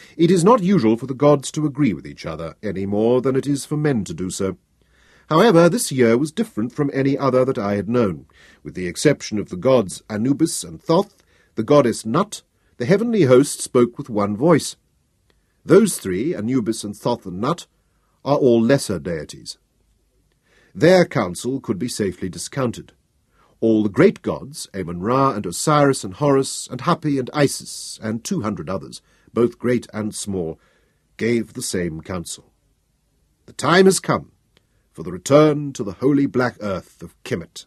It is not usual for the gods to agree with each other, any more than it is for men to do so. However, this year was different from any other that I had known. With the exception of the gods Anubis and Thoth, the goddess Nut, the heavenly host spoke with one voice. Those three, Anubis and Thoth and Nut, are all lesser deities. Their counsel could be safely discounted. All the great gods, Amun-Ra and Osiris and Horus and Hapi and Isis and 200 others, both great and small, gave the same counsel. The time has come for the return to the holy black earth of Kemet.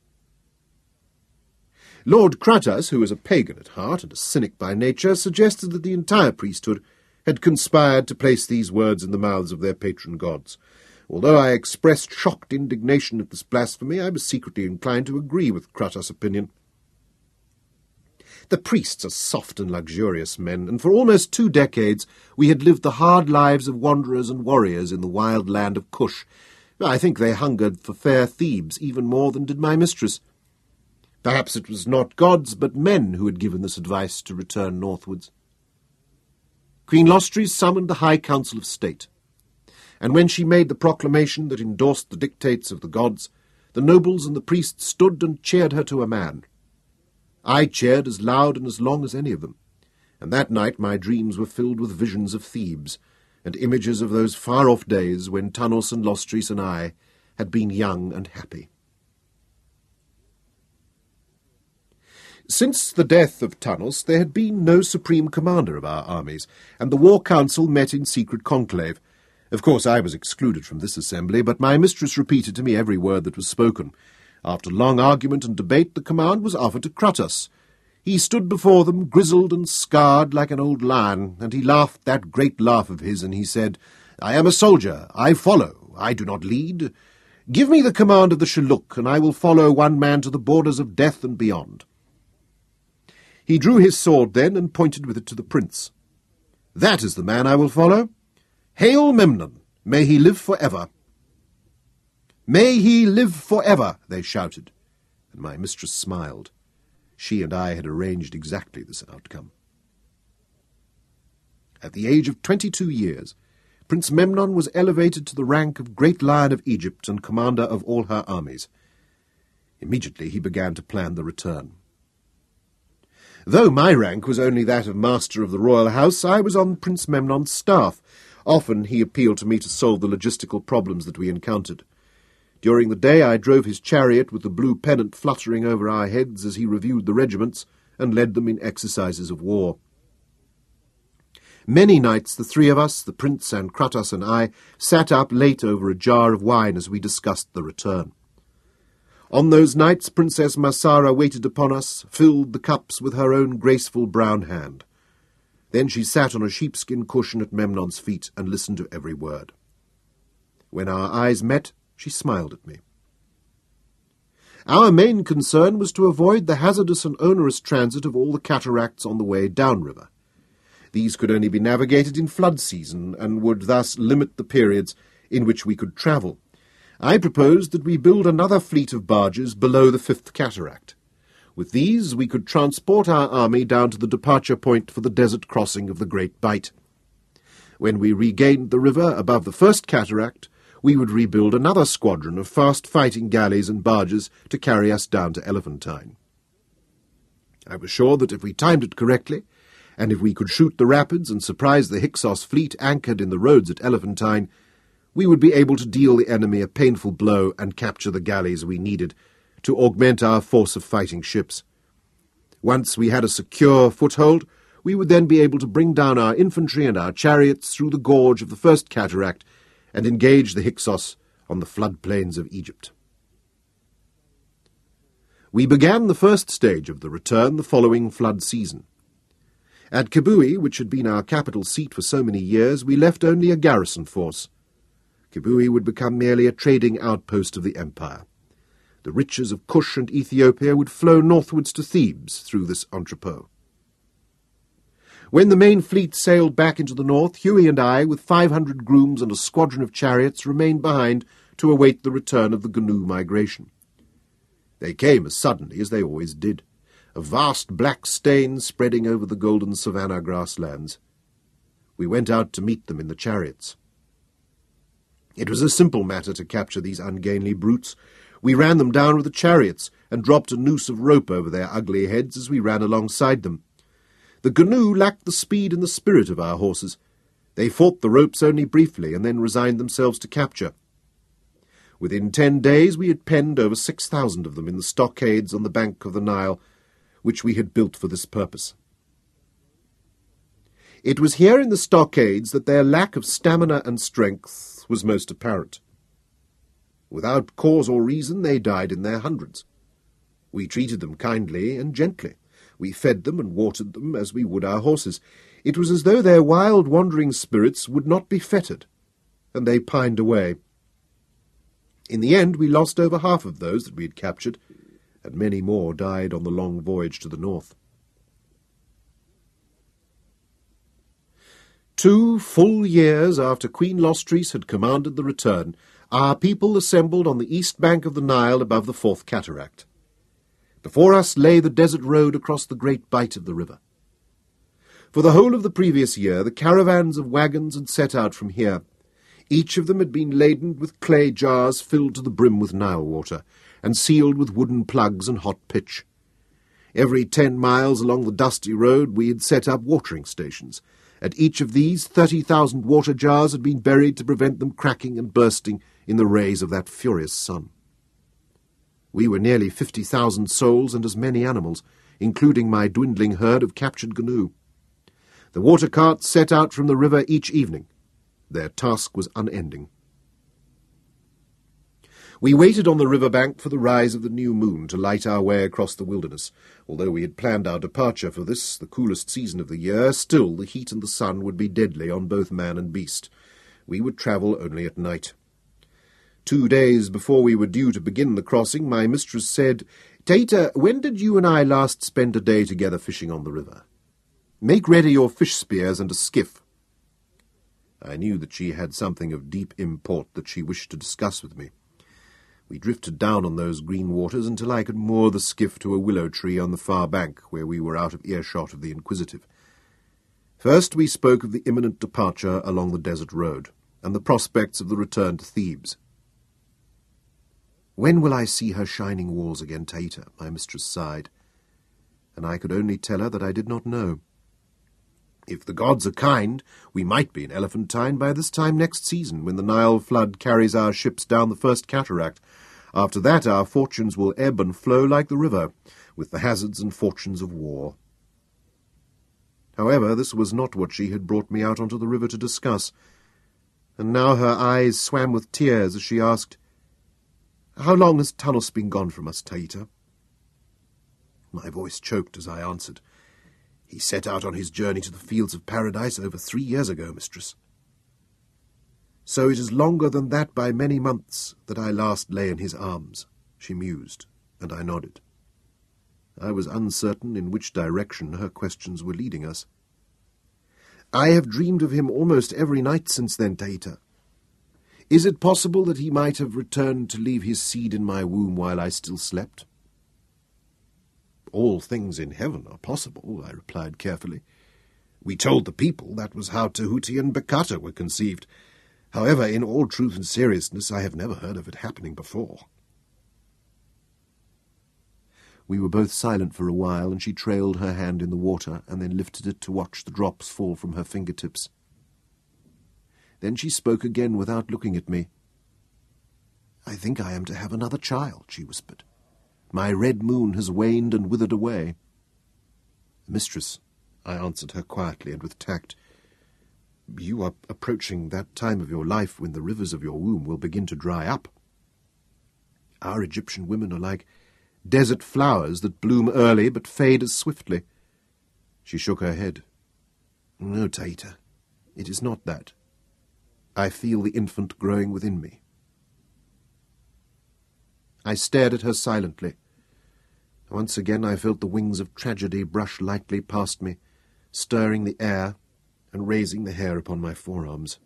Lord Kratos, who was a pagan at heart and a cynic by nature, suggested that the entire priesthood had conspired to place these words in the mouths of their patron gods. Although I expressed shocked indignation at this blasphemy, I was secretly inclined to agree with Kratos' opinion. The priests are soft and luxurious men, and for almost 2 decades we had lived the hard lives of wanderers and warriors in the wild land of Kush. I think they hungered for fair Thebes even more than did my mistress. Perhaps it was not gods but men who had given this advice to return northwards. Queen Lostris summoned the High Council of State, and when she made the proclamation that endorsed the dictates of the gods, the nobles and the priests stood and cheered her to a man. I cheered as loud and as long as any of them, and that night my dreams were filled with visions of Thebes, and images of those far-off days when Tanos and Lostris and I had been young and happy. Since the death of Tanos, there had been no supreme commander of our armies, and the War Council met in secret conclave. Of course, I was excluded from this assembly, but my mistress repeated to me every word that was spoken. After long argument and debate, the command was offered to Kratos. He stood before them, grizzled and scarred like an old lion, and he laughed that great laugh of his, and he said, "I am a soldier. I follow. I do not lead. Give me the command of the Shilluk, and I will follow one man to the borders of death and beyond." He drew his sword then and pointed with it to the prince. "That is the man I will follow. Hail Memnon! May he live for ever!" "May he live for ever!" they shouted, and my mistress smiled. She and I had arranged exactly this outcome. At the age of 22 years, Prince Memnon was elevated to the rank of Great Lion of Egypt and commander of all her armies. Immediately he began to plan the return. Though my rank was only that of Master of the Royal House, I was on Prince Memnon's staff. Often he appealed to me to solve the logistical problems that we encountered. During the day I drove his chariot with the blue pennant fluttering over our heads as he reviewed the regiments and led them in exercises of war. Many nights the three of us, the prince and Kratos and I, sat up late over a jar of wine as we discussed the return. On those nights Princess Masara waited upon us, filled the cups with her own graceful brown hand. Then she sat on a sheepskin cushion at Memnon's feet and listened to every word. When our eyes met, she smiled at me. Our main concern was to avoid the hazardous and onerous transit of all the cataracts on the way downriver. These could only be navigated in flood season, and would thus limit the periods in which we could travel. I proposed that we build another fleet of barges below the 5th cataract. With these we could transport our army down to the departure point for the desert crossing of the Great Bight. When we regained the river above the 1st cataract, we would rebuild another squadron of fast-fighting galleys and barges to carry us down to Elephantine. I was sure that if we timed it correctly, and if we could shoot the rapids and surprise the Hyksos fleet anchored in the roads at Elephantine, we would be able to deal the enemy a painful blow and capture the galleys we needed to augment our force of fighting ships. Once we had a secure foothold, we would then be able to bring down our infantry and our chariots through the gorge of the 1st cataract and engage the Hyksos on the floodplains of Egypt. We began the first stage of the return the following flood season. At Kibui, which had been our capital seat for so many years, we left only a garrison force. Kibui would become merely a trading outpost of the empire. The riches of Kush and Ethiopia would flow northwards to Thebes through this entrepot. When the main fleet sailed back into the north, Huey and I, with 500 grooms and a squadron of chariots, remained behind to await the return of the Gnu migration. They came as suddenly as they always did, a vast black stain spreading over the golden savanna grasslands. We went out to meet them in the chariots. It was a simple matter to capture these ungainly brutes. We ran them down with the chariots, and dropped a noose of rope over their ugly heads as we ran alongside them. The Gnu lacked the speed and the spirit of our horses. They fought the ropes only briefly, and then resigned themselves to capture. Within 10 days we had penned over 6,000 of them in the stockades on the bank of the Nile, which we had built for this purpose. It was here in the stockades that their lack of stamina and strength was most apparent. Without cause or reason, they died in their hundreds. We treated them kindly and gently. We fed them and watered them as we would our horses. It was as though their wild wandering spirits would not be fettered, and they pined away. In the end we lost over half of those that we had captured, and many more died on the long voyage to the north. 2 full years after Queen Lostris had commanded the return, our people assembled on the east bank of the Nile above the Fourth Cataract. Before us lay the desert road across the great bight of the river. For the whole of the previous year the caravans of wagons had set out from here. Each of them had been laden with clay jars filled to the brim with Nile water, and sealed with wooden plugs and hot pitch. Every 10 miles along the dusty road we had set up watering stations. At each of these 30,000 water jars had been buried to prevent them cracking and bursting in the rays of that furious sun. We were nearly 50,000 souls and as many animals, including my dwindling herd of captured Gnu. The water carts set out from the river each evening. Their task was unending. We waited on the river bank for the rise of the new moon to light our way across the wilderness. Although we had planned our departure for this, the coolest season of the year, still the heat and the sun would be deadly on both man and beast. We would travel only at night. 2 days before we were due to begin the crossing, my mistress said, "Taita, when did you and I last spend a day together fishing on the river? Make ready your fish spears and a skiff." I knew that she had something of deep import that she wished to discuss with me. We drifted down on those green waters until I could moor the skiff to a willow tree on the far bank, where we were out of earshot of the inquisitive. First we spoke of the imminent departure along the desert road, and the prospects of the return to Thebes. "When will I see her shining walls again, Taita?" my mistress sighed, and I could only tell her that I did not know. If the gods are kind, we might be in Elephantine by this time next season, when the Nile flood carries our ships down the first cataract. After that our fortunes will ebb and flow like the river, with the hazards and fortunes of war. However, this was not what she had brought me out onto the river to discuss, and now her eyes swam with tears as she asked, "How long has Tanos been gone from us, Taita?" My voice choked as I answered, "He set out on his journey to the fields of paradise over 3 years ago, mistress." "So it is longer than that by many months that I last lay in his arms," she mused, and I nodded. I was uncertain in which direction her questions were leading us. "I have dreamed of him almost every night since then, Taita. Is it possible that he might have returned to leave his seed in my womb while I still slept?" "All things in heaven are possible," I replied carefully. "We told the people that was how Tahuti and Bakata were conceived. However, in all truth and seriousness, I have never heard of it happening before." We were both silent for a while, and she trailed her hand in the water and then lifted it to watch the drops fall from her fingertips. Then she spoke again without looking at me. "I think I am to have another child," she whispered. "My red moon has waned and withered away." "Mistress," I answered her quietly and with tact, "you are approaching that time of your life when the rivers of your womb will begin to dry up. Our Egyptian women are like desert flowers that bloom early but fade as swiftly." She shook her head. "No, Taita, it is not that. I feel the infant growing within me." I stared at her silently. Once again I felt the wings of tragedy brush lightly past me, stirring the air and raising the hair upon my forearms.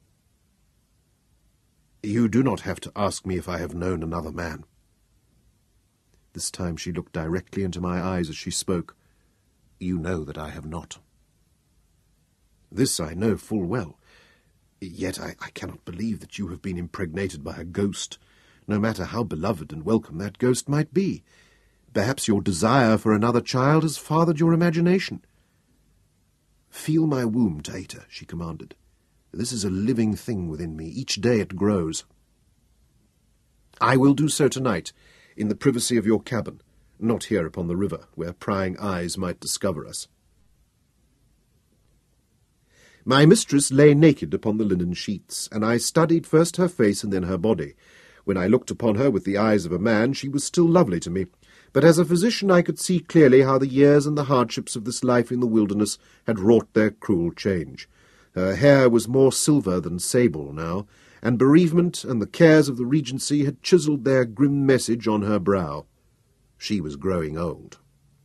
"You do not have to ask me if I have known another man." This time she looked directly into my eyes as she spoke. "You know that I have not." This I know full well. Yet I cannot believe that you have been impregnated by a ghost, no matter how beloved and welcome that ghost might be. Perhaps your desire for another child has fathered your imagination. Feel my womb, Taita, she commanded. This is a living thing within me. Each day it grows. I will do so tonight, in the privacy of your cabin, not here upon the river, where prying eyes might discover us. My mistress lay naked upon the linen sheets, and I studied first her face and then her body. When I looked upon her with the eyes of a man, she was still lovely to me, but as a physician I could see clearly how the years and the hardships of this life in the wilderness had wrought their cruel change. Her hair was more silver than sable now, and bereavement and the cares of the regency had chiselled their grim message on her brow. She was growing old.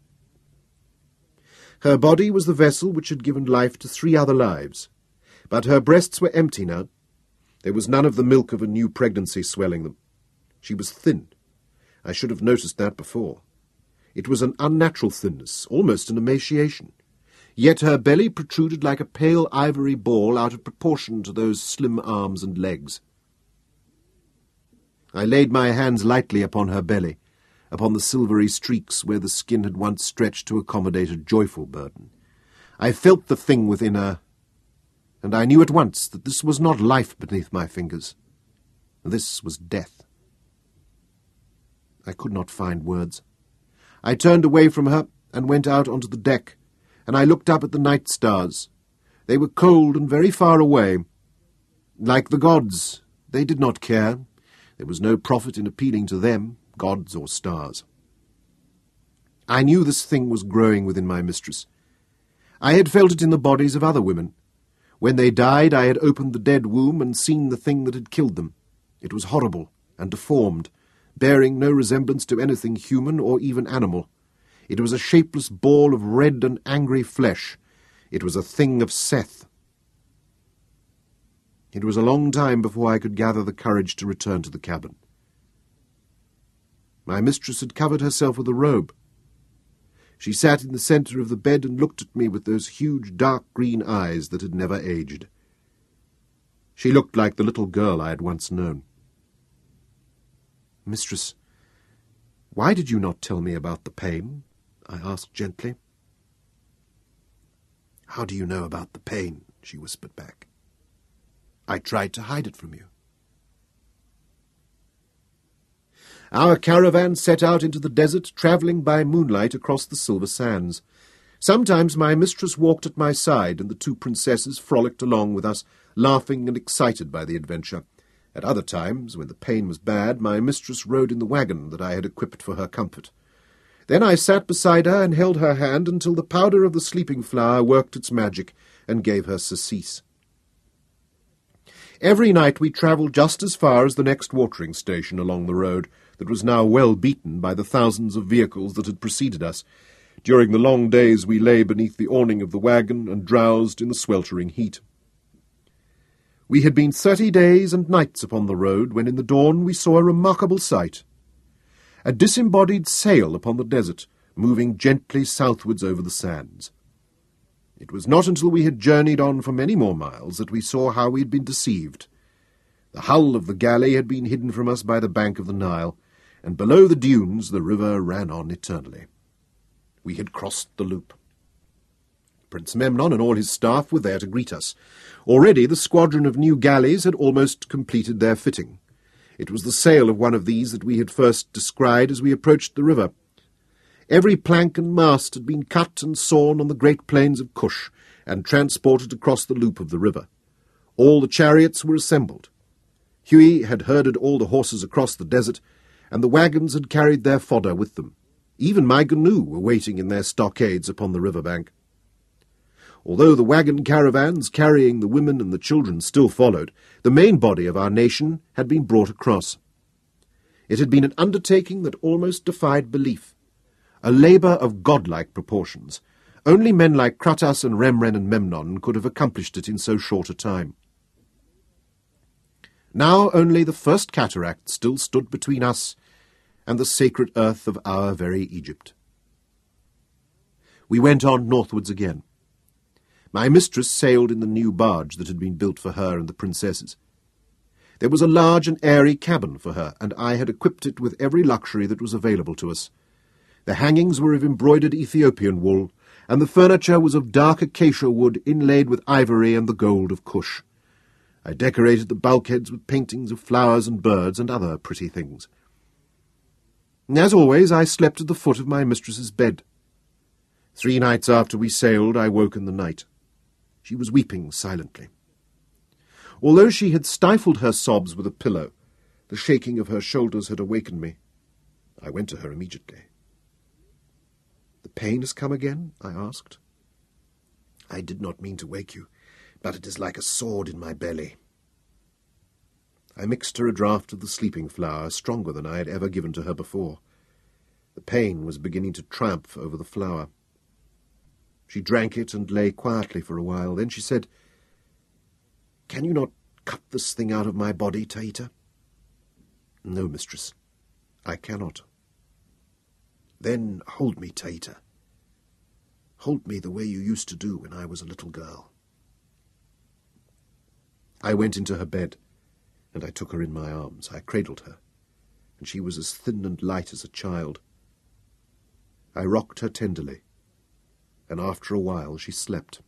Her body was the vessel which had given life to 3 other lives, but her breasts were empty now. There was none of the milk of a new pregnancy swelling them. She was thin. I should have noticed that before. It was an unnatural thinness, almost an emaciation. Yet her belly protruded like a pale ivory ball out of proportion to those slim arms and legs. I laid my hands lightly upon her belly, upon the silvery streaks where the skin had once stretched to accommodate a joyful burden. I felt the thing within her, and I knew at once that this was not life beneath my fingers. This was death. I could not find words. I turned away from her and went out onto the deck, and I looked up at the night stars. They were cold and very far away. Like the gods, they did not care. There was no profit in appealing to them, gods or stars. I knew this thing was growing within my mistress. I had felt it in the bodies of other women. When they died, I had opened the dead womb and seen the thing that had killed them. It was horrible and deformed, bearing no resemblance to anything human or even animal. It was a shapeless ball of red and angry flesh. It was a thing of Seth. It was a long time before I could gather the courage to return to the cabin. My mistress had covered herself with a robe. She sat in the centre of the bed and looked at me with those huge dark green eyes that had never aged. She looked like the little girl I had once known. "Mistress, why did you not tell me about the pain?" I asked gently. "How do you know about the pain?" she whispered back. "I tried to hide it from you." Our caravan set out into the desert, travelling by moonlight across the silver sands. Sometimes my mistress walked at my side, and the 2 princesses frolicked along with us, laughing and excited by the adventure. At other times, when the pain was bad, my mistress rode in the wagon that I had equipped for her comfort. Then I sat beside her and held her hand until the powder of the sleeping flower worked its magic and gave her surcease. Every night we travelled just as far as the next watering station along the road, that was now well beaten by the thousands of vehicles that had preceded us. During the long days we lay beneath the awning of the wagon and drowsed in the sweltering heat. We had been 30 days and nights upon the road when in the dawn we saw a remarkable sight. A disembodied sail upon the desert, moving gently southwards over the sands. It was not until we had journeyed on for many more miles that we saw how we had been deceived. The hull of the galley had been hidden from us by the bank of the Nile, and below the dunes the river ran on eternally. We had crossed the loop. Prince Memnon and all his staff were there to greet us. Already the squadron of new galleys had almost completed their fitting. It was the sail of one of these that we had first descried as we approached the river. Every plank and mast had been cut and sawn on the great plains of Kush, and transported across the loop of the river. All the chariots were assembled. Huey had herded all the horses across the desert, and the wagons had carried their fodder with them. Even my Gnu were waiting in their stockades upon the river bank. Although the wagon caravans carrying the women and the children still followed, the main body of our nation had been brought across. It had been an undertaking that almost defied belief, a labour of godlike proportions. Only men like Kratas and Remren and Memnon could have accomplished it in so short a time. Now only the first cataract still stood between us and the sacred earth of our very Egypt. We went on northwards again. My mistress sailed in the new barge that had been built for her and the princesses. There was a large and airy cabin for her, and I had equipped it with every luxury that was available to us. The hangings were of embroidered Ethiopian wool, and the furniture was of dark acacia wood inlaid with ivory and the gold of Kush. I decorated the bulkheads with paintings of flowers and birds and other pretty things. As always, I slept at the foot of my mistress's bed. 3 nights after we sailed, I woke in the night. She was weeping silently. Although she had stifled her sobs with a pillow, the shaking of her shoulders had awakened me. I went to her immediately. "The pain has come again?" I asked. "I did not mean to wake you, but it is like a sword in my belly." I mixed her a draught of the sleeping flower, stronger than I had ever given to her before. The pain was beginning to triumph over the flower. She drank it and lay quietly for a while. Then she said, "Can you not cut this thing out of my body, Taita?" "No, mistress, I cannot." "Then hold me, Taita. Hold me the way you used to do when I was a little girl." I went into her bed, and I took her in my arms. I cradled her, and she was as thin and light as a child. I rocked her tenderly, and after a while she slept.